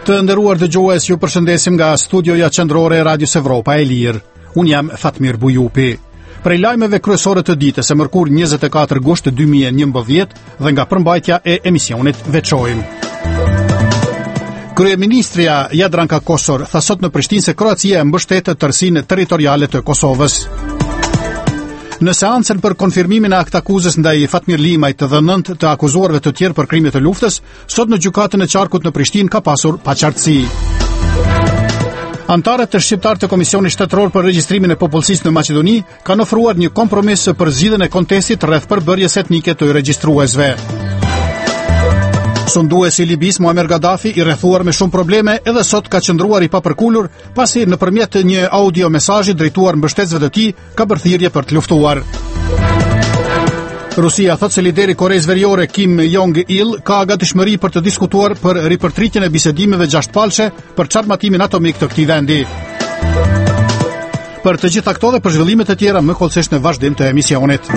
Të nderuar dëgjues, ju përshëndesim nga studioja qendrore e Radios Evropa e Lirë. Unë jam Fatmir Bujupi. Prej lajmeve kryesore të ditës e mërkur 24 gusht 2011 dhe nga përmbajtja e emisionit veçojmë. Kryeministria Jadranka Kosor tha sot në Prishtinë se Kroacia e mbështet tërësinë territoriale të Kosovës. Në seancën për konfirmimin e aktakuzës ndaj Fatmir Limajt dhe 9 të akuzuarve të tjerë për krime të luftës, sot në gjykatën e qarkut në Prishtinë ka pasur paqartësi. Antarët të shqiptar të Komisionit Shtetëror për regjistrimin e popullsisë në Maqedoni kanë ofruar një kompromis për zgjidhjen e kontestit rreth përbërjes etnike të regjistruesve. Sunduesi i Libis Muammar Gaddafi, i rrethuar me shumë probleme, edhe sot ka qëndruar i papërkulur pasi nëpërmjet një audio mesazhi drejtuar mbështetësve të tij ka bërë thirrje për të luftuar. Rusia thot se lideri Koreas Veriore Kim Jong-il ka gatishmëri për të diskutuar për ripërtritjen e bisedimeve gjashtëpalëshe për çarmatimin atomik të këtij vendi. Për të gjitha këto dhe për zhvillimet e tjera më kollësisht në vazhdim të emisionit.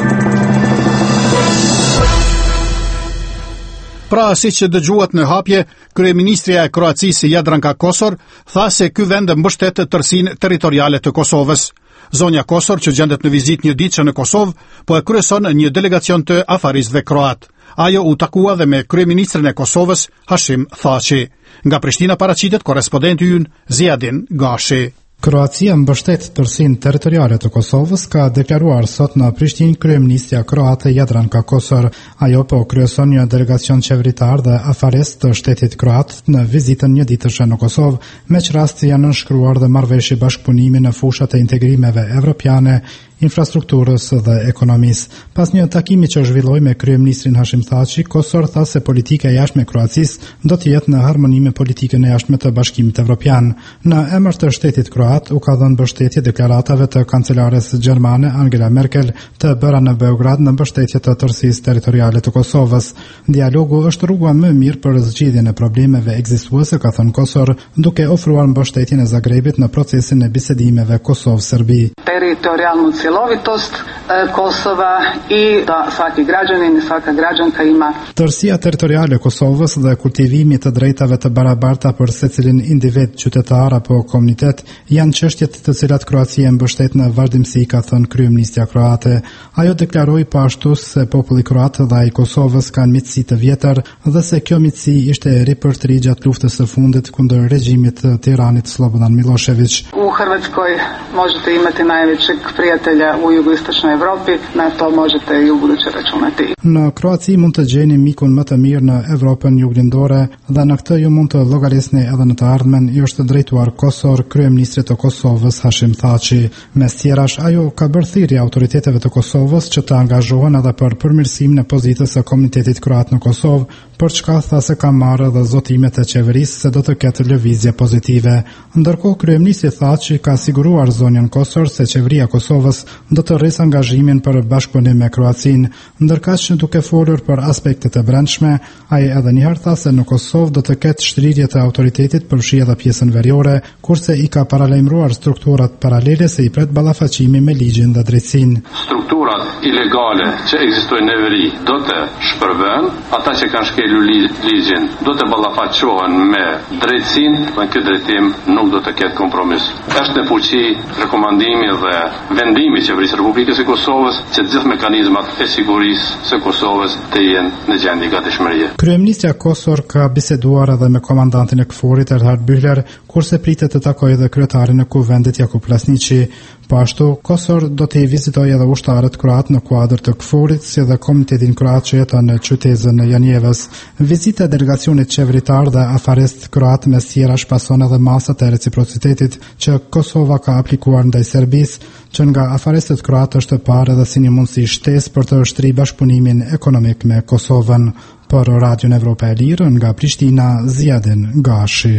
Pra, siç dëgjuat në hapje, kryeministria e Kroacisë Jadranka Kosor tha se ky vend mbështet tërësinë territoriale të Kosovës. Zonja Kosor, që gjendet në vizitë një ditëshe në Kosovë, po e kryeson një delegacion të afaristëve kroat. Ajo u takua dhe me kryeministrin e Kosovës, Hashim Thaçi. Nga Prishtina paraqitet korrespondenti ynë Ziadin Gashi. Kroacia mbështet tërësinë territoriale të Kosovës, ka deklaruar sot në Prishtinë kryeministja kroate Jadranka Kosor. Ajo po kryeson një delegacion qeveritar dhe afarist të shtetit kroat në vizitën një ditëshe në Kosovë, me që rast janë nënshkruar dhe marrëveshje bashkëpunimi në fushat e integrimeve evropiane, infrastrukturës dhe ekonomisë. Pas një takimi që zhvilloi me kryeministrin Hashim Thaçi, Kosor tha se politika e jashtme e Kroacisë do të jetë në harmoni me politikën e jashtme të Bashkimit Evropian. Në emër të shtetit kroat u ka dhënë mbështetje deklaratave të kancelares gjermane Angela Merkel të bëra në Beograd në mbështetje të tërësisë territoriale të Kosovës. Dialogu është rruga më e mirë për zgjidhjen e problemeve ekzistuese, ka thënë Kosor, duke ofruar mbështetjen e Zagrebit në procesin e bisedimeve Kosovë-Serbi. Teritorijalnu cjelovitost Kosova i da svaki građanin i svaka građanka ima. Tërësia territoriale e Kosovës dhe kultivimi të drejtave të barabarta për secilin individ, qytetar apo komunitet janë çështjet të cilat Kroacia mbështet në vazhdimsi, ka thënë kryeministja kroate. Ajo deklaroi po ashtu se populli kroat dhe ai Kosovës kanë miqësi të vjetër dhe se kjo miqësi ishte e ripërtri gjatë luftës së fundit kundër regjimit të Tiranit Slobodan Milošević. U Hrvatskoj možete imati najvećeg prijatelja u jugoistočnoj Evropi, na to možete i u buduće računati. Në Kroaci mund të gjeni mikun më të mirë në Evropën juglindore dhe në këtë ju mund të llogarisni edhe në të ardhmen, i është drejtuar Kosor kryeministrit të Kosovës Hashim Thaçi. Mes tjerash, ajo ka bërë thirrje autoriteteve të Kosovës që të angazhohen edhe për përmirësimin e pozitës së komunitetit kroat në Kosovë, për çka tha se ka marrë dhe zotimet e qeverisë se do të ketë lëvizje pozitive. Ndërkohë kryeministri Thaçi ka siguruar zonjën Kosor se qeveria Kosovës do të rrisë angazhimin për bashkëpunim me Kroacinë, ndërkaq që duke folur për aspektet e brendshme, ai edhe njëherë tha se në Kosovë do të ketë shtrirje të autoritetit përfshi edhe pjesën veriore, kurse i ka paralajmëruar strukturat paralele se i pret ballafaqimi me ligjin dhe drejtësinë. Strukturat ilegale që ekzistojnë në veri do të shpërben, ata që kanë shkelur ligjin do të ballafaqohen me drejtësinë, në këtë drejtim nuk do të ketë kompromis. Është në fuqi rekomandimi dhe vendimi i qeverisë Republikës së Kosovës që të gjithë mekanizmat e sigurisë së Kosovës të jenë në gjendje gatishmërie. Kryeministja Kosor ka biseduar edhe me komandantin e KFOR-it Erhard Bühler, kurse pritet të takojë edhe kryetarin e kuvendit Jakub Lasniqi. Po ashtu, Kosor do të i vizitojë edhe ushtarët kroat në kuadër të KFOR-it, si edhe komunitetin kroat që jeton në qytetin e Janjevës. Vizita e delegacionit qeveritar dhe afarist kroat mes tjerash pason edhe masat e reciprocitetit që Kosova ka aplikuar ndaj Serbisë, që nga afaristët kroat është parë edhe si një mundësi shtesë për të ushtri bashkëpunimin ekonomik me Kosovën. Për Radion Evropa e Lirë, nga Prishtina, Ziadin Gashi.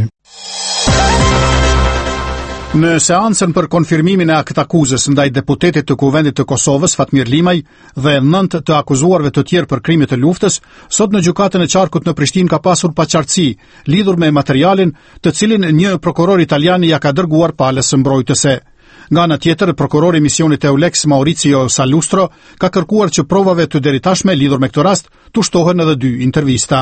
Në seancën për konfirmimin e aktakuzës ndaj deputetit të Kuvendit të Kosovës Fatmir Limaj dhe 9 të akuzuarve të tjerë për krime të luftës, sot në gjykatën e qarkut në Prishtinë ka pasur paqartësi lidhur me materialin të cilin një prokuror italian ja ka dërguar palës mbrojtëse. Nga ana tjetër, prokurori i misionit EULEX Maurizio Salustro ka kërkuar që provave të deritashme lidhur me këtë rast të shtohen edhe 2 intervista.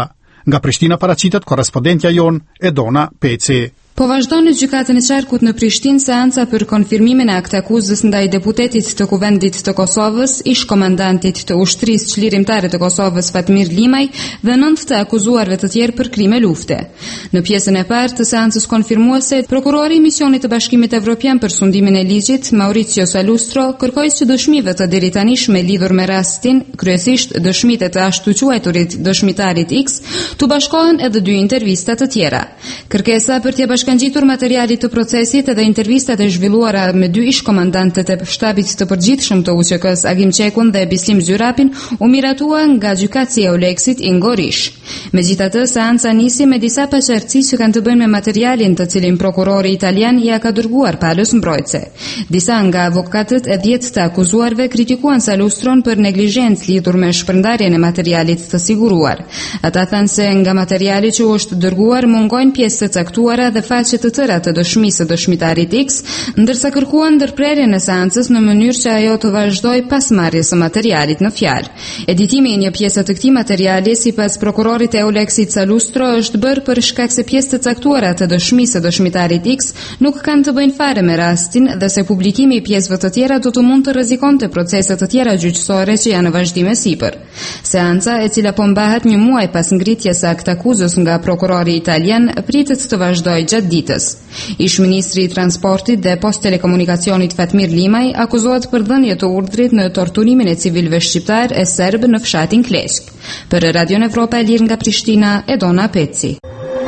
Nga Prishtina paraqitet korrespondentja jon Edona Peci. Po vazhdon në gjykatën e Qarkut në Prishtinë seanca për konfirmimin e aktakuzës ndaj deputetit të Kuvendit të Kosovës, ish komandantit të ushtrisë çlirimtare të Kosovës Fatmir Limaj dhe 9 të akuzuarve të tjerë për krime lufte. Në pjesën e parë të seancës konfirmuese, prokurori i Misionit të Bashkimit Evropian për sundimin e ligjit, Mauricio Salustro, kërkoi që dëshmive të deri tanishme lidhur me rastin, kryesisht dëshmitë të ashtu quajturit dëshmitarit X, tu bashkohen edhe 2 intervista të tjera. Kërkesa për të bashkangjitur materialit të procesit edhe intervistat e zhvilluara me 2 ish komandantët e shtabit të përgjithshëm të UÇK-s Agim Çekun dhe Bislim Zyrapin u miratua nga gjykatësia e Oleksit Ingo Rish. Megjithatë, seanca nisi me disa paqartësi që kanë të bëjnë me materialin të cilin prokurori italian ja ka dërguar palës mbrojtëse. Disa nga avokatët e 10 të akuzuarve kritikuan Salustron për neglizhencë lidhur me shpërndarjen e materialit të siguruar. Ata thanë se nga materiali që është dërguar mungojnë pjesë të caktuara dhe faqe të tëra të dëshmisë së dëshmitarit X, ndërsa kërkuan ndërprerjen e seancës në mënyrë që ajo të vazhdojë pas marrjes së materialit në fjalë. Editimi i një pjese të këtij materiali, sipas prokurorit e Oleksit Salustro, është bërë për shkak se pjesë të caktuara të dëshmisë së dëshmitarit X nuk kanë të bëjnë fare me rastin dhe se publikimi i pjesëve të tjera do të mund të rrezikonte procese të tjera gjyqësore që janë në vazhdim e sipër. Seanca, e cila po mbahet një muaj pas ngritjes së aktakuzës nga prokurori italian, pritet të vazhdojë gjatë ditës. Ish ministri i transportit dhe post telekomunikacionit Fatmir Limaj akuzohet për dhënje të urdhrit në torturimin e civilëve shqiptar e serb në fshatin Kleqk. Për Radio Evropa e Lirë nga Prishtina, Edona Peci.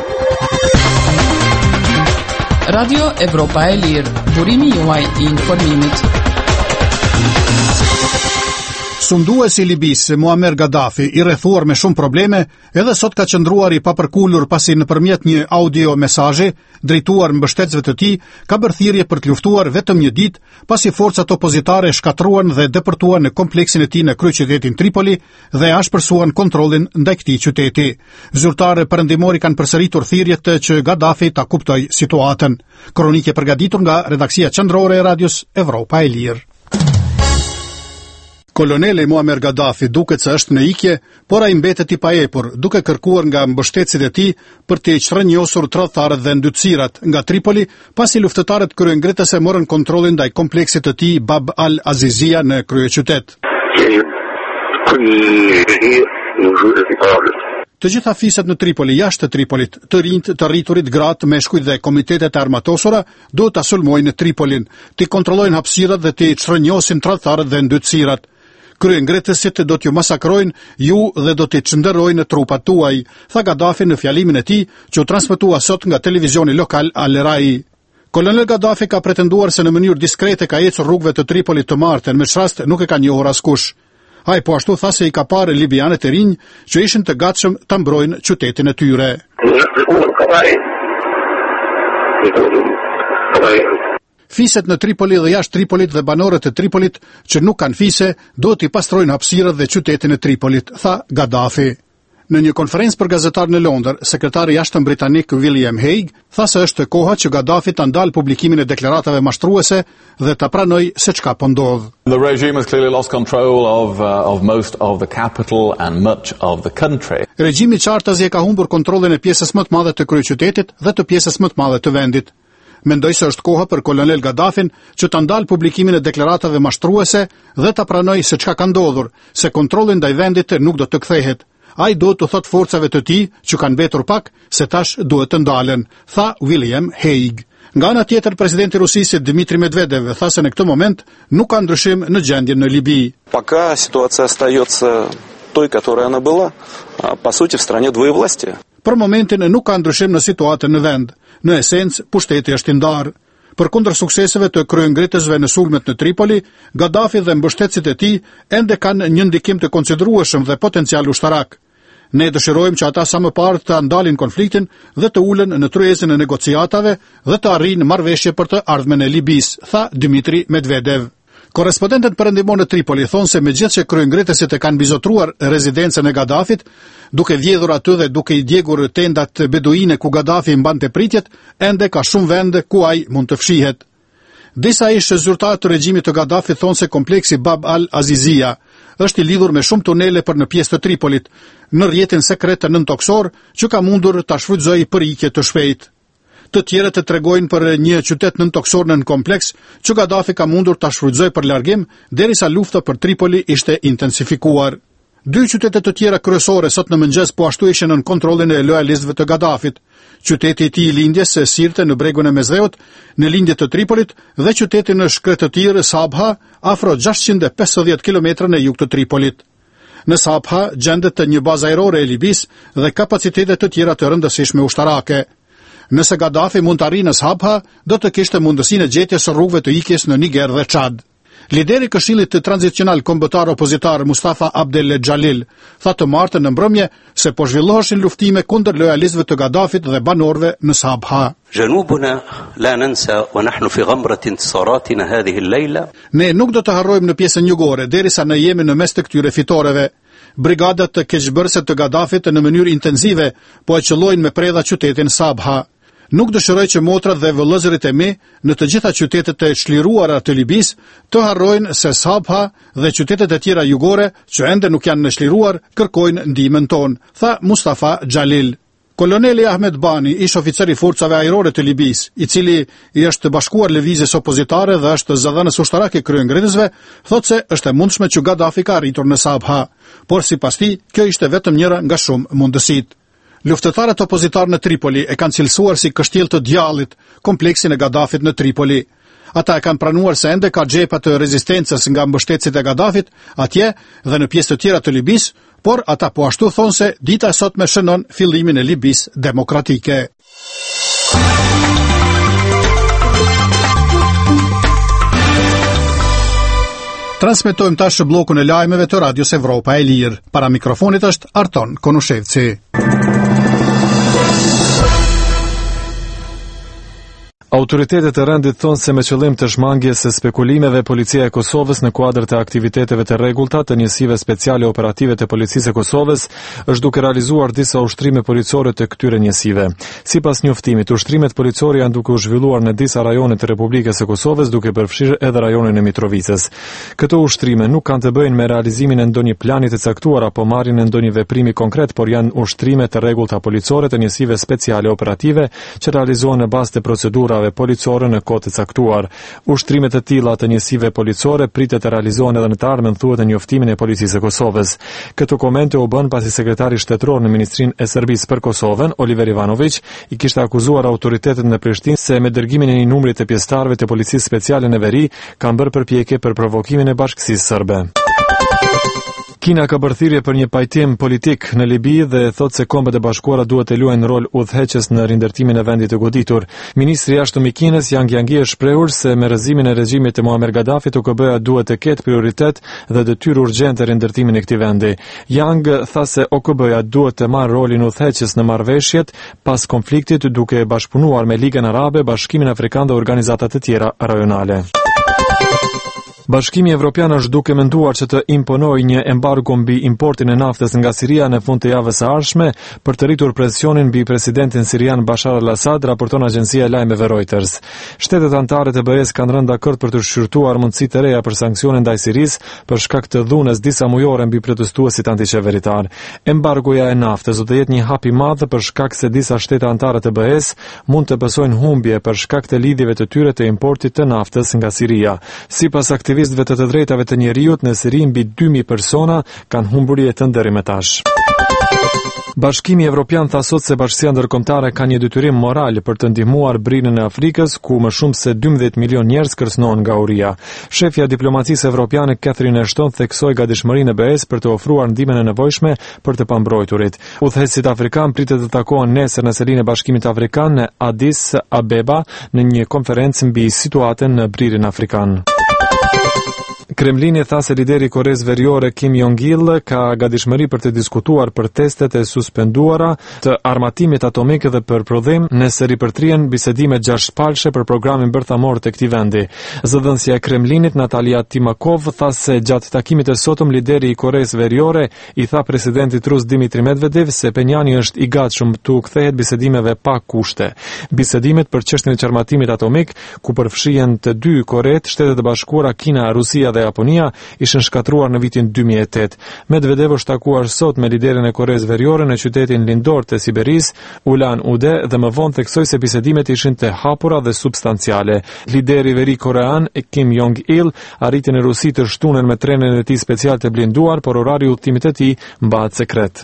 Radio Evropa e Lirë, burimi juaj i informimit. Sunduesi i Libisë, Muammar Gaddafi, i rrethuar me shumë probleme, edhe sot ka qëndruar i papërkullur pasi nëpërmjet një audio mesazhi drejtuar mbështetësve të tij, ka bërë thirrje për të luftuar vetëm një ditë, pasi forcat opozitare shkatruan dhe depërtuan në kompleksin e tij në kryeqytetin Tripoli dhe ashpërsuan kontrollin ndaj këtij qyteti. Zyrtarë perëndimori kanë përsëritur thirrjet që Gaddafi ta kuptojë situatën. Kronikë e përgatitur nga redaksia qendrore e Radios Evropa e Lirë. Koloneli Muammar Gaddafi duket se është në ikje, por ai mbetet i paepur, duke kërkuar nga mbështetësit e tij për të çrënjosur tradhtarët dhe ndytësirat nga Tripoli, pasi luftëtarët kryengritëse morën kontrollin ndaj kompleksit të tij Bab al-Azizia në kryeqytet. Të gjitha fiset në Tripoli, jashtë Tripolit, të rinjt, të rriturit, gratë, meshkujt dhe komitetet e armatosura do ta sulmojnë Tripolin, të kontrollojnë hapësirat dhe të çrënjosin tradhtarët dhe ndytësirat. Kryengritësit do t'ju masakrojnë ju dhe do t'i çndërrojnë trupat tuaj, tha Gaddafi në fjalimin e tij, që u transmetua sot nga televizioni lokal Al Rai. Kolonel Gaddafi ka pretenduar se në mënyrë diskrete ka ecur rrugëve të Tripolit të martën, me çrast nuk e ka njohur askush. Ai po ashtu tha se i ka parë libianët e rinj që ishin të gatshëm ta mbrojnë qytetin e tyre. Fiset në Tripoli dhe jashtë Tripolit dhe banorët e Tripolit që nuk kanë fise, do t'i pastrojnë hapësirat dhe qytetin e Tripolit, tha Gaddafi. Në një konferencë për gazetar në Londër, sekretari i jashtëm britanik William Hague tha se është koha që Gaddafi ta ndalë publikimin e deklaratave mashtruese dhe ta pranojë se çka po ndodh. The regime has clearly lost control of most of the capital and much of the country. Regjimi qartazi e ka humbur kontrollin e pjesës më të madhe të kryeqytetit dhe të pjesës më të madhe të vendit. Mendoj se është koha për kolonel Gaddafin që ta ndalë publikimin e deklaratave mashtruese dhe ta pranojë se çka ka ndodhur, se kontrolli ndaj vendit nuk do të kthehet. Ai do të thot forcave të tij që kanë mbetur pak se tash duhet të ndalen, tha William Hague. Nga ana tjetër, presidenti i Rusisë Dmitri Medvedev tha se në këtë moment nuk ka ndryshim në gjendjen në Libi. Пока ситуация остается той, которой она была, по сути в стране двоевластие. Për momentin nuk ka ndryshim në situatën në vend. Në esencë, pushteti është i ndarë. Përkundër sukseseve të kryengritësve në sulmet në Tripoli, Gaddafi dhe mbështetësit e tij ende kanë një ndikim të konsiderueshëm dhe potencial ushtarak. Ne dëshirojmë që ata sa më parë të ndalin konfliktin dhe të ulen në tryezën e negociatave dhe të arrijnë marrëveshje për të ardhmen e Libisë, tha Dmitri Medvedev. Korrespondentët perëndimor në Tripoli thonë se megjithëse që kryengritësit e kanë bizotruar rezidencën e Gaddafit, duke vjedhur aty dhe duke i djegur tendat beduine ku Gaddafi mbante pritjet, ende ka shumë vende ku ai mund të fshihet. Disa ishte zyrtarë të regjimit të Gaddafit thonë se kompleksi Bab al-Azizia është i lidhur me shumë tunele për në pjesë të Tripolit, në rrjetin sekret të nëntoksor që ka mundur ta shfrytëzojë për ikje të shpejtë. Të tjerët të tregojnë për një qytet nëntoksor në kompleks që Gaddafi ka mundur ta shfrytëzojë për largim derisa lufta për Tripoli ishte intensifikuar. 2 qytete të tjera kryesore sot në mëngjes po ashtu ishin në kontrollin e lojalistëve të Gaddafit. Qyteti i tij i lindjes Sirte në bregun e Mesdheut, në lindje të Tripolit, dhe qyteti në shkretëtir Sabha, afro 650 km në jug të Tripolit. Në Sabha gjendet një bazë ajrore e Libis dhe kapacitete të tjera të rëndësishme ushtarake. Nëse Gaddafi mund të arrijë në Sabha, do të kishte mundësinë e gjetjes së rrugëve të ikjes në Niger dhe Çad. Lideri i Këshillit të Tranzicional Kombëtar Opozitar Mustafa Abdel Xhalil tha të martën në mbrëmje se po zhvilloheshin luftime kundër lojalistëve të Gaddafit dhe banorëve në Sabha. جنوبنا لا ننسى ونحن في غمرة انتصاراتنا هذه الليلة. Ne nuk do të harrojmë në pjesën jugore derisa ne jemi në mes të këtyre fitoreve. Brigadat të keqbërëse të Gaddafit në mënyrë intensive po e qëllojnë me predha qytetin Sabha. Nuk dëshiroj që motrat dhe vëllëzërit e mi në të gjitha qytetet e çliruara të Libis të harrojnë se Sabha dhe qytetet e tjera jugore që ende nuk janë në çliruar kërkojnë ndihmën tonë, tha Mustafa Xhalil. Koloneli Ahmed Bani, ish oficer i forcave ajrore të Libis, i cili i është bashkuar lëvizjes opozitare dhe është zëdhënës ushtarake kryengritësve, thotë se është e mundshme që Gaddafi ka arritur në Sabha, por sipas tij, kjo ishte vetëm njëra nga shumë mundësitë. Luftëtarët opozitar në Tripoli e kanë cilësuar si kështjell të djallit kompleksin e Gaddafit në Tripoli. Ata e kanë pranuar se ende ka xhepa të rezistencës nga mbështetësit e Gaddafit atje dhe në pjesë të tjera të Libis, por ata po ashtu thonë se dita e sotme shënon fillimin e Libis demokratike. Transmetojmë tash bllokun e lajmeve të Radios Evropa e Lirë. Para mikrofonit është Arton Konushevci. Autoritetet e rendit thonë se me qëllim të shmangjes së spekulimeve, policia e Kosovës në kuadër të aktiviteteve të rregullta të njësive speciale operative të policisë e Kosovës është duke realizuar disa ushtrime policore të këtyre njësive. Sipas njoftimit, ushtrimet policore janë duke u zhvilluar në disa rajone të Republikës së Kosovës, duke përfshirë edhe rajonin e Mitrovicës. Këto ushtrime nuk kanë të bëjnë me realizimin e ndonjë plani të caktuar apo marrjen e ndonjë veprimi konkret, por janë ushtrime të rregullta policore të njësive speciale operative që realizohen në bazë të procedurave policore në kohë të caktuar. Ushtrimet e tilla të njësive policore pritet të realizohen edhe në të ardhmen, thuhet në njoftimin e policisë së Kosovës. Këtë komente u bën pasi sekretari shtetror në Ministrinë e Serbisë për Kosovën, Oliver Ivanović, i kishte akuzuar autoritetet në Prishtinë se me dërgimin e një numri të pjesëtarëve të policisë speciale në veri kanë bërë përpjekje për provokimin e bashkësisë serbe. Kina ka bërthirje për një pajtim politik në Libi dhe thotë se Kombët e Bashkuara duhet të luajnë rol udhëheqës në rindërtimin e vendit të goditur. Ministri i jashtëm i Kinës, Yang Yangi, është shprehur se me rrëzimin e regjimit të Muammar Gaddafit, OKB-ja duhet të ketë prioritet dhe detyrë urgjente rindërtimin e këtij vendi. Yang tha se OKB-ja duhet të marrë rolin udhëheqës në marrëveshjet pas konfliktit, duke bashkëpunuar me Ligën Arabe, Bashkimin Afrikan dhe organizata të tjera rajonale. Bashkimi Evropian është duke menduar që të imponojë një embargo mbi importin e naftës nga Siria në fund të javës së ardhshme për të rritur presionin mbi presidentin sirian Bashar al-Assad, raporton agjencia e lajmeve Reuters. Shtetet anëtare të BE-s kanë rënë dakord për të shqyrtuar mundësi të reja për sanksione ndaj Sirisë për shkak të dhunës disa mujore mbi protestuesit antiqeveritar. Embargoja e naftës do të jetë një hap i madh për shkak se disa shtete anëtare të BE-s mund të besojnë humbje për shkak të lidhjeve të tyre të importit të naftës nga Siria. Sipas aktivistëve të drejtave të njerëzit në Siri, mbi 2000 persona kanë humbur jetën deri më tash. Bashkimi Evropian tha sot se bashkësia ndërkombëtare ka një detyrim moral për të ndihmuar brinën e Afrikës, ku më shumë se 12 milion njerëz kërcënohen nga uria. Shefja e diplomacisë evropiane Catherine Ashton theksoi gatishmërinë e BE-s për të ofruar ndihmën e nevojshme për të pambrojturit. Udhëheqësit afrikan pritet të takohen nesër në selinë e Bashkimit Afrikan në Addis Abeba në një konferencë mbi situatën në bririn afrikan. Kremlini tha se lideri i Koreas Veriore Kim Jong-il ka gatishmëri për të diskutuar për testet e suspenduara të armatimit atomik dhe për prodhim nëse ripërtrihen bisedimet gjashtë për programin bërthamor të këtij vendi. Zëdhënësia e Kremlinit Natalia Timakov tha se gjatë takimit të sotëm lideri i Koreas Veriore i tha presidentit rus Dmitri Medvedev se Penjani është i gatshëm të kthehet bisedimeve pa kushte. Bisedimet për çështjen e armatimit atomik, ku përfshihen të dy Koret, Shtetet e Bashkuara, Kina, Rusia dhe Japonia, ishin shkatruar në vitin 2008. Medvedev është takuar sot me liderin e Koreas Veriore në qytetin lindor të Siberis, Ulan-Ude, dhe më vonë theksoi se bisedimet ishin të hapura dhe substanciale. Lideri veri korean Kim Jong-il arriti në Rusi të shtunën me trenin e tij special të blinduar, por orari i udhëtimit të tij mbahet sekret.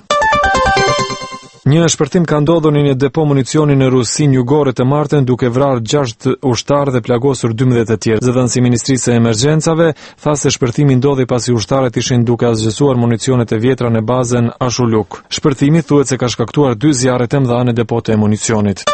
Një shpërthim ka ndodhur në një depo municioni në Rusinë Jugore të martën, duke vrarë 6 ushtarë dhe plagosur 12 të tjerë. Zëdhënësi i Ministrisë së Emergjencave tha se shpërthimi ndodhi pasi ushtarët ishin duke asgjësuar municionet e vjetra në bazën Ashuluk. Shpërthimi thuhet se ka shkaktuar 2 zjarretem dhe në depote e municionit.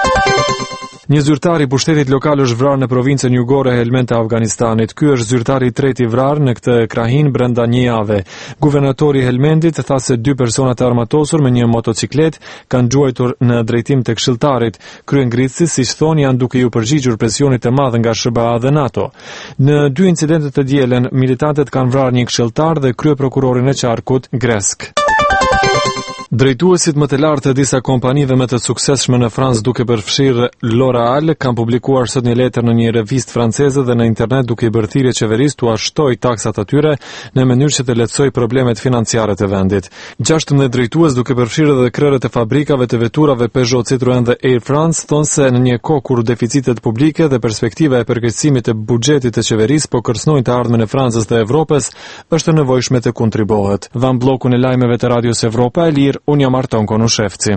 Një zyrtar i pushtetit lokal është vrarë në provincën jugore Helmand të Afganistanit. Ky është zyrtari i tretë i vrarë në këtë krahin brenda një jave. Guvernatori i Helmandit tha se 2 persona të armatosur me një motociklet kanë gjuajtur në drejtim të këshilltarit. Kryengritësit, siç thonë, janë duke ju përgjigjur presionit të madh nga SBA dhe NATO. Në 2 incidente të dielën, militantët kanë vrarë një këshilltar dhe kryeprokurorin e qarkut gresk. Drejtuesit më të lartë të disa kompanive më të suksesshme në Francë, duke përfshirë L'Oréal, kanë publikuar sot një letër në një revistë franceze dhe në internet duke i bërë thirrje qeverisë t'u shtojë taksat atyre në mënyrë që të lehtësojë problemet financiare të vendit. 16 drejtues, duke përfshirë edhe krerët e fabrikave të veturave Peugeot, Citroën dhe Air France, thonë se në një kohë kur deficitet publike dhe perspektiva e përkeqësimit të buxhetit të qeverisë po kërcënojnë të ardhmen e Francës dhe Evropës, është e nevojshme të kontribuohet. Dhan bllokun e lajmeve të Radios Evropa e Lirë. Unë jam Arton Konushevci.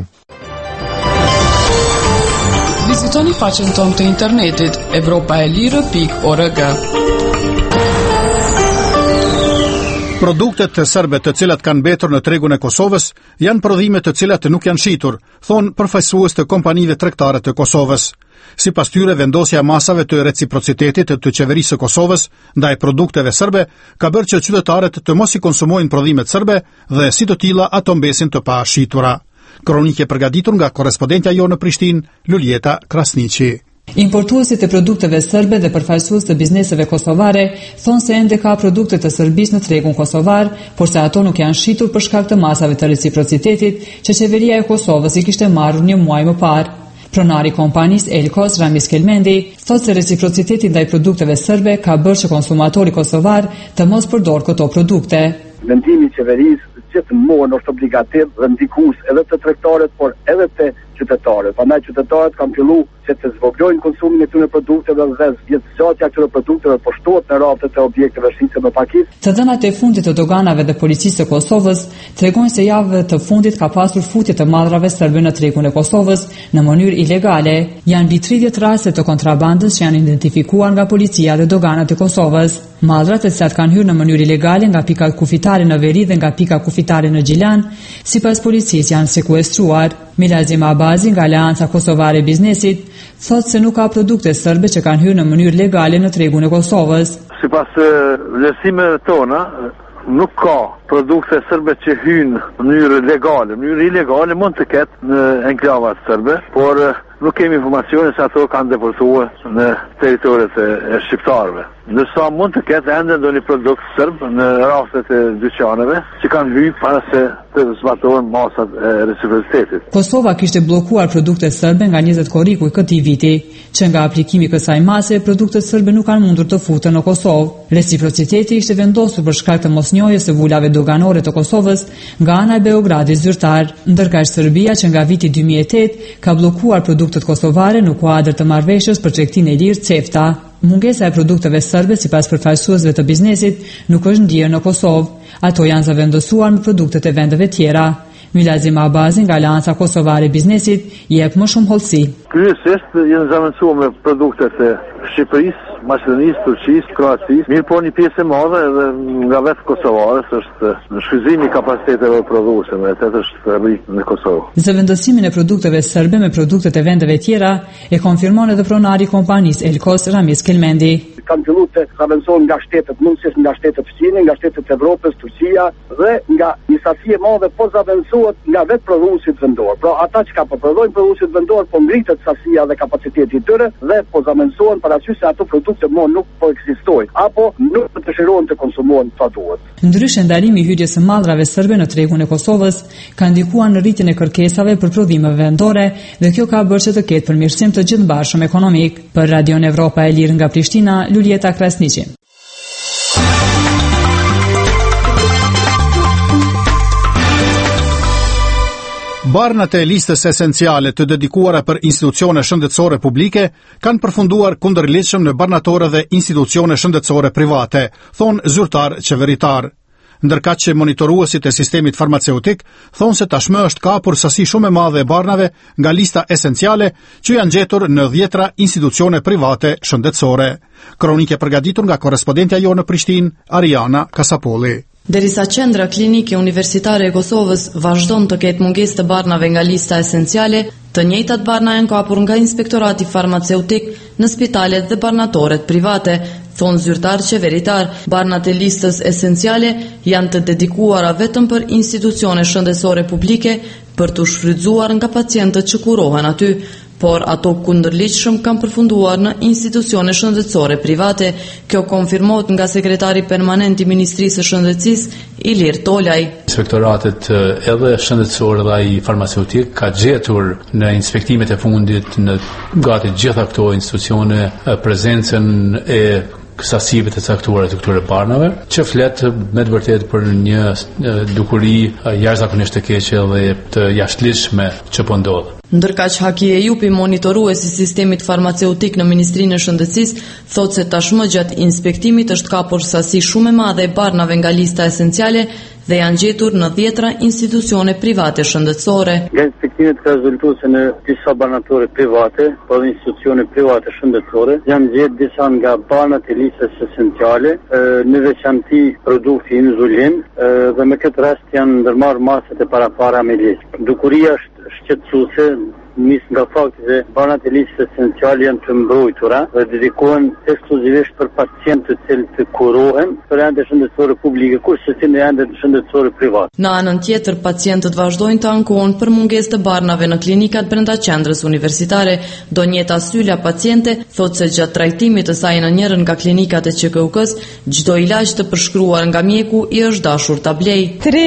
Vizitoni faqen tonë të internetit evropaelire.org. Produktet të serbe të cilat kanë mbetur në tregun e Kosovës janë prodhime të cilat nuk janë shitur, thonë përfaqësues të kompanive tregtare të Kosovës. Sipas tyre, vendosja e masave të reciprocitetit të qeverisë së Kosovës ndaj produkteve serbe ka bërë që qytetarët të mos i konsumojnë prodhimet serbe dhe si të tilla ato mbesin të pa shitura. Kronikë e përgatitur nga korrespondentja jonë në Prishtinë, Lulieta Krasniqi. Importuesit e produkteve serbe dhe përfaqësues të bizneseve kosovare thonë se ende ka produkte të Serbisë në tregun kosovar, por se ato nuk janë shitur për shkak të masave të reciprocitetit që qeveria e Kosovës i kishte marrë një muaj më parë. Pronari i kompanisë Elkos, Ramis Kelmendi, thotë se reciprociteti ndaj produkteve serbe ka bërë që konsumatori kosovar të mos përdor këto produkte. Vendimi i qeverisë gjithmonë është obligativ dhe ndikues edhe të tregtarët, por edhe të qytetarët. Prandaj qytetarët kanë filluar që të zvoglojnë konsumin e këtyre produkteve dhe vjetëzatja e këtyre produkteve po shtohet në rraftet e objekteve shitse me pakisë. Të dhënat e fundit të doganave dhe policisë së Kosovës tregojnë se javëve të fundit ka pasur futje të madrave serbe në tregun e Kosovës në mënyrë ilegale. Janë mbi 30 raste të kontrabandës që janë identifikuar nga policia dhe doganat e Kosovës. Madrat e cilat kanë hyrë në mënyrë ilegale nga pika kufitare në Veri dhe nga pika kufitare në Gjilan, sipas policisë janë sekuestruar. Milazim Abazi nga Aleanca Kosovare e Biznesit thotë se nuk ka produkte serbe që kanë hyrë në mënyrë legale në tregun e Kosovës. Sipas vlerësimeve tona, nuk ka produkte serbe që hyjnë në mënyrë legale. Në mënyrë ilegale mund të ketë në enklavat serbe, por nuk kemi informacione se ato kanë deportuar në territoret e shqiptarëve. Ndërsa mund të ketë ende ndonjë produkt serb në rraftet e dyqaneve që kanë hyrë para se të zbatohen masat e reciprocitetit. Kosova kishte bllokuar produktet serbe nga 20 korrikuj këtij viti, që nga aplikimi i kësaj mase produktet serbe nuk kanë mundur të futen në Kosovë. Reciprociteti ishte vendosur për shkak të mosnjohjes së vulave doganore të Kosovës nga ana e Beogradit zyrtar, ndërkaq Serbia që nga viti 2008 ka bllokuar produktet kosovare në kuadër të marrëveshjes për tregtinë e lirë CEFTA. Mungesa e produkteve serbe sipas përfaqësuesve të biznesit nuk është ndier në Kosovë. Ato janë zëvendësuar me produktet e vendeve tjera. Milazim Abazi nga Aleanca Kosovare e Biznesit jep më shumë hollësi. Kryesisht janë zëvendësuar me produktet e Shqipërisë, Maqedonisë, Turqisë, Kroacisë, mirë po një pjesë e madhe edhe nga vetë kosovarës është në shfryzimi i kapaciteteve prodhuese, me atë është rritë në Kosovë. Zëvendësimin e produkteve serbe me produktet e vendeve tjera e konfirmon edhe pronari i kompanisë Elkos, Ramis Kelmendi. kanë filluar të avancohen nga shtetet, mundësisht nga shtetet fqinje, nga shtetet e Evropës, Turqia dhe nga një sasi e madhe po avancohet nga vetë prodhuesit vendor. Pra ata që po prodhojnë prodhuesit vendor po ngritet sasia dhe kapaciteti i tyre dhe po avancohen parasysh se ato produkte më nuk po ekzistojnë apo nuk dëshirohen të konsumohen sa duhet. Ndryshe, ndalimi i hyrjes së mallrave serbe në tregun e Kosovës ka ndikuar në rritjen e kërkesave për prodhime vendore dhe kjo ka bërë që të ketë përmirësim të gjithëbashëm ekonomik. Për Radion Evropa e Lirë nga Prishtina, Luljeta Krasniqi. Barnat e listës esenciale të dedikuara për institucione shëndetësore publike kanë përfunduar kundërligjshëm në barnatore dhe institucione shëndetësore private, thon zyrtar qeveritar. Ndërkaq që monitoruesit e sistemit farmaceutik thonë se tashmë është kapur sasi shumë e madhe e barnave nga lista esenciale që janë gjetur në 10 institucione private shëndetësore. Kronike përgatitur nga korrespondentja jo në Prishtinë, Ariana Kasapolli. Derisa qendra klinike universitare e Kosovës vazhdon të ketë mungesë të barnave nga lista esenciale, të njëjtat barna janë kapur nga inspektorati farmaceutik në spitalet dhe barnatoret private, thonë zyrtar qeveritar. Barnat e listës esenciale janë të dedikuara vetëm për institucione shëndetësore publike për të shfrytzuar nga pacientët që kurohen aty, por ato kundërligjshëm kanë përfunduar në institucione shëndetësore private. Kjo konfirmohet nga sekretari permanent i Ministrisë së Shëndetësisë, Ilir Tolaj. Inspektoratet edhe shëndetësor dhe i farmaceutik ka gjetur në inspektimet e fundit në gati gjitha këto institucione prezencën e sasive të caktuara të këtyre barnave, që flet me të vërtetë për një dukuri jashtëzakonisht të keqe dhe të jashtëligjshme që po ndodh. Ndërkaq Haki Ejupi, monitoruesi i sistemit farmaceutik në Ministrinë e Shëndetësisë, thotë se tashmë gjatë inspektimit është kapur sasi shumë e madhe e barnave nga lista esenciale dhe janë gjetur në 10 institucione private shëndetësore. Nga inspektimet ka rezultuar se në disa barnatore private, po dhe institucione private shëndetësore, janë gjetur disa nga barnat e listës esenciale, në veçanti produkti insulin, dhe me këtë rast janë ndërmarrë masat e parapara me ligj. Dukuria është shqetësuese nis nga fakti se barnat e listës esenciale janë të mbrojtura dhe dedikohen ekskluzivisht për pacientët që të kurohen për ende shëndetësore publike, kurse si në ende shëndetësore private. Në anën tjetër, pacientët vazhdojnë të ankohen për mungesë të barnave në klinikat brenda qendrës universitare. Donjeta Sylla, paciente, thotë se gjatë trajtimit të saj në njërin nga klinikat e QKUK-s, çdo ilazh të përshkruar nga mjeku i është dashur ta blej.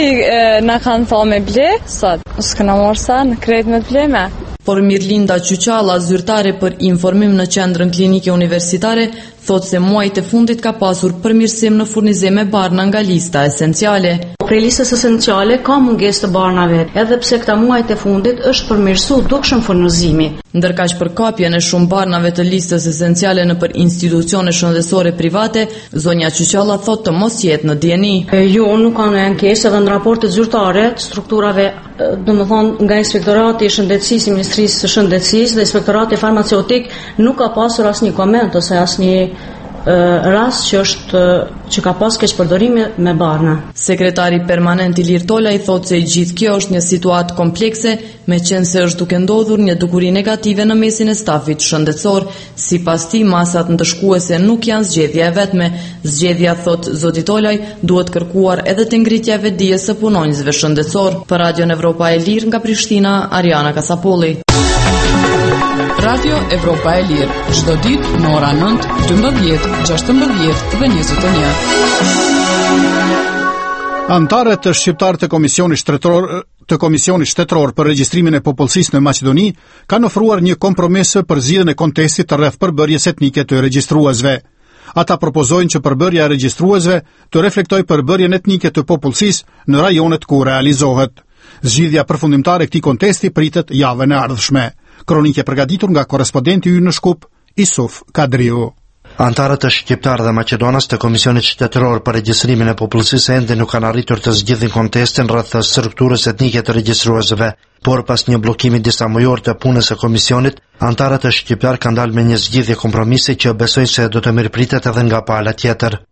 3 na kanë thonë me ble, sot s'kena marrë sa në kredit me të bleme. Por Mirlinda Qyqalla, zyrtare për informim në qendrën klinike universitare, thotë se muajt e fundit ka pasur përmirësim në furnizim me barna nga lista esenciale. Prej listës esenciale ka mungesë të barnave, edhe pse këta muajt e fundit është përmirësuar dukshëm furnizimi. Ndërkaq për kapjen e shumë barnave të listës esenciale në për institucione shëndetësore private, zonja Qyqalla thotë të mos jetë në dieni. Jo, nuk ka në ankesë edhe në raportet zyrtare të strukturave, domethënë nga Inspektorati i Shëndetësisë i Ministrisë së Shëndetësisë dhe Inspektorati Farmaceutik nuk ka pasur asnjë koment ose asnjë rast që ka pas keqpërdorime me barna. Sekretari permanent Ilir Tolaj thotë se gjithë kjo është një situatë komplekse, me qenë se është duke ndodhur një dukuri negative në mesin e stafit shëndetësor. Sipas tij, masat ndëshkuese nuk janë zgjedhja e vetme. Zgjedhja, thotë zoti Tolaj, duhet kërkuar edhe te ngritja e vetdijes së punonjësve shëndetësor. Për Radion Evropa e Lirë nga Prishtina, Ariana Kasapolli. Radio Evropa e Lirë, çdo ditë në ora 9, 12, 16 dhe 21. Antarët të shqiptar të Komisionit Shtetëror për regjistrimin e popullsisë në Maqedoni kanë ofruar një kompromis për zgjidhjen e kontestit të rreth përbërjes etnike të regjistruesve. Ata propozojnë që përbërja e regjistruesve të reflektojë përbërjen etnike të popullsisë në rajonet ku realizohet. Zgjidhja përfundimtare e këtij kontesti pritet javën e ardhshme. Kronike përgatitur nga korrespondenti ynë në Shkup, Isuf Kadriu. Antarët e shqiptar dhe maqedonas të Komisionit Shtetëror për regjistrimin e popullsisë ende nuk kanë arritur të zgjidhin kontestin rreth strukturës etnike të regjistruesve, por pas një bllokimi disa mujor të punës së komisionit, antarët e shqiptar kanë dalë me një zgjidhje kompromisi që besojnë se do të mirëpritet edhe nga pala tjetër.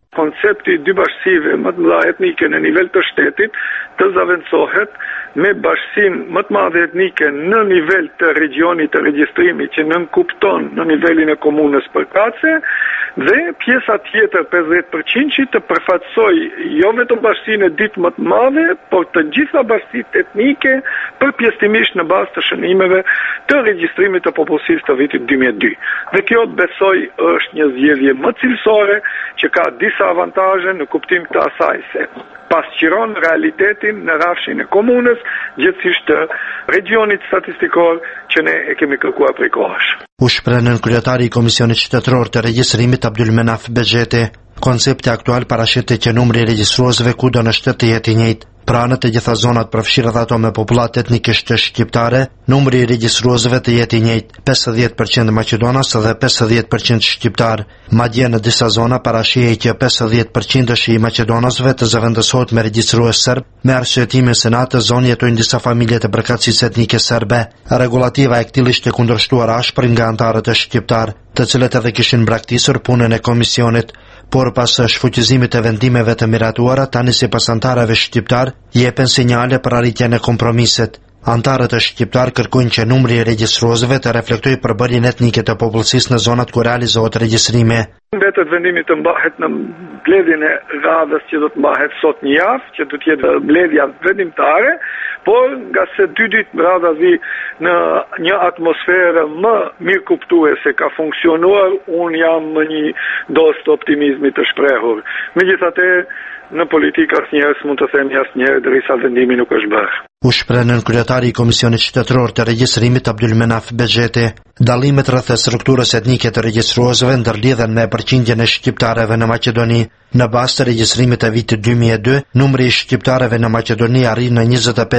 Koncepti i dy bashkësive më të mëdha etnike në nivel të shtetit të zaventsohet me bashkësim më të madh etnike në nivel të regionit të regjistrimit që nënkupton në nivelin e komunës përkatëse dhe pjesa tjetër 50% që të përfaqësoj jo vetëm bashkësinë e ditë më të madhe, por të gjitha bashkësitë etnike përpjestimisht në bazë të shënimeve të regjistrimit të popullsisë të vitit 2002. Dhe kjo besoj është një zgjedhje më cilësore që ka disa avantazhe në kuptim të asaj se pasqiron realitetin në rafshin e komunës, gjithsesi të regionit statistikor që ne e kemi kërkuar prej kohësh. U shprehën kryetari i Komisionit Qytetëror të Regjistrimit Abdulmenaf Bexheti. Koncepti aktual parashitet që numri i regjistruesve kudo në shtet të jetë i njëjtë. Pra në të gjitha zonat përfshirë dhe ato me popullat etnikisht të shqiptare, numri i regjistruesve të jetë i njëjtë, 50% Maqedonas dhe 50% shqiptar. Madje në disa zona parashihej që 50% i maqedonasve të zëvendësohet me regjistrues serb, me arsyetimin se në atë zonë jetojnë disa familje të përkatësisë etnike serbe. Rregulativa e këtij ishte kundërshtuar ashpër nga anëtarët e shqiptar, të cilët edhe kishin braktisur punën e komisionit. Por pas shfuqizimit e vendimeve të miratuara, tani sipas antarëve shqiptar jepen sinjale për arritjen e kompromisit. Antarët e shqiptar kërkojnë që numri i regjistruesve të reflektojë përbërjen etnike të popullsisë në zonat ku realizohet regjistrimi. Mbetet vendimi të mbahet në mbledhjen e radhës që do të mbahet sot një javë, që do të jetë mbledhja vendimtare, por nga se 2 ditë radha vi në një atmosferë më mirë kuptuese ka funksionuar, unë jam më një dosë të optimizmit të shprehur. Megjithatë, në politikë asnjëherë s'mund të themi asnjëherë derisa vendimi nuk është bërë. U shprehën kryetari i Komisionit Qytetëror të Regjistrimit Abdulmenaf Bexheti. Dallimet rreth strukturës etnike të regjistruesve ndërlidhen me përqindjen e shqiptarëve në Maqedoni. Në bazë të regjistrimit të vitit 2002, numri i shqiptarëve në Maqedoni arrin në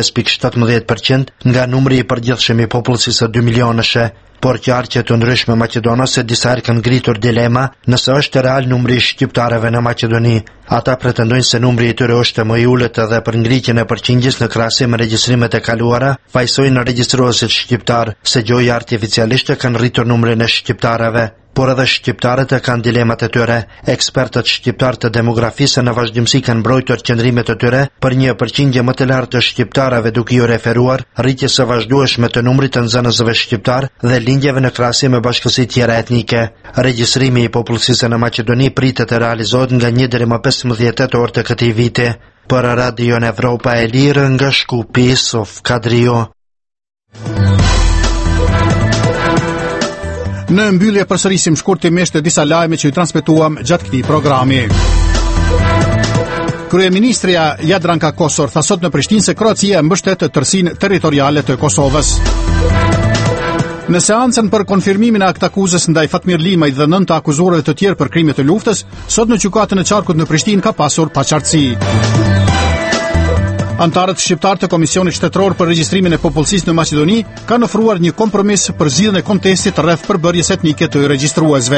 25.17% nga numri i përgjithshëm i popullsisë 2 milionëshe. Por qarqe të ndryshme maqedonase disa herë kanë ngritur dilema nëse është real numri i shqiptarëve në Maqedoni. Ata pretendojnë se numri i tyre është më i ulët dhe për ngritjen e përqindjes në krahasim me regjistrimet e kaluara, fajsojnë regjistruesit shqiptar se gjoja artificialisht kanë rritur numrin e shqiptarëve. Por edhe shqiptarët e kanë dilemat e tyre. Ekspertët shqiptar të demografisë në vazhdimsi kanë mbrojtur qëndrimet e tyre për një përqindje më të lartë të shqiptarëve, duke ju referuar rritjes së vazhdueshme të numrit të nxënësve shqiptar dhe lindjeve në krahasim me bashkësi tjera etnike. Regjistrimi i popullsisë në Maqedoni pritet të realizohet nga 1 deri më 15 tetor të këtij viti. Për Radio Evropa e Lirë nga Shkupi, Sof Kadrio. Në mbyllje përsërisim shkurtimisht disa lajme që ju transmetuam gjatë këtij programi. Kryeministria Jadranka Kosor tha sot në Prishtinë se Kroacia mbështet tërësinë territoriale të Kosovës. Në seancën për konfirmimin e aktakuzës ndaj Fatmir Limaj dhe 9 akuzuarve të tjerë për krime të luftës, sot në gjykatën e Qarkut në Prishtinë ka pasur paqartësi. Antarët shqiptar të Komisionit Shtetëror për Regjistrimin e Popullsisë në Maqedoni kanë ofruar një kompromis për zgjidhjen e kontestit rreth përbërjes etnike të regjistruesve.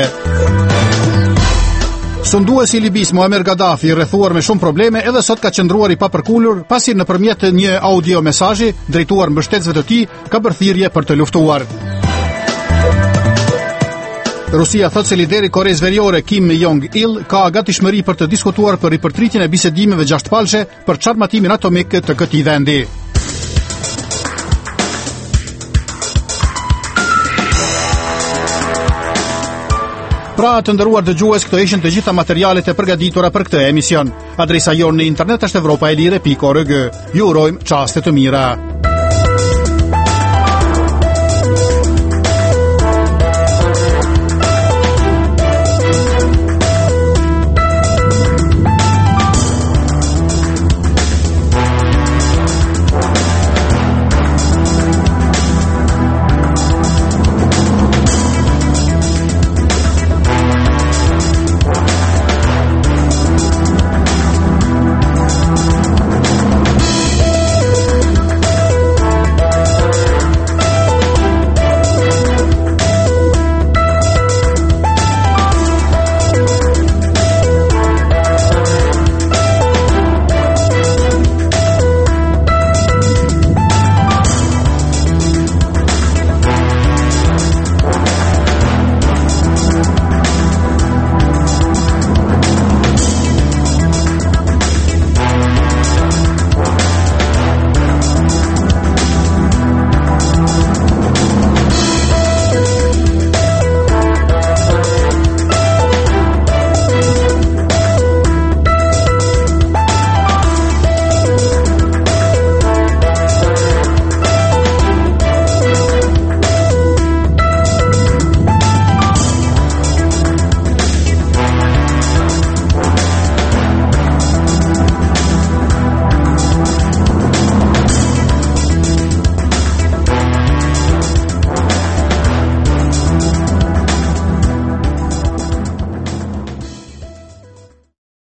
Sunduesi i Libisë Muammar Gaddafi, i rrethuar me shumë probleme, edhe sot ka qëndruar i papërkulur pasi nëpërmjet një audio mesazhi drejtuar mbështetësve të tij ka bërë thirrje për të luftuar. Rusia thot se lideri i Koreas Veriore Kim Jong-il ka gatishmëri për të diskutuar për ripërtritjen e bisedimeve gjashtëpalëshe për çarmatimin atomik të këtij vendi. Pra të nderuar dëgjues, këto ishin të gjitha materialet e përgatitura për këtë emision. Adresa jonë në internet është evropaelire.org. Ju urojmë çaste të mira.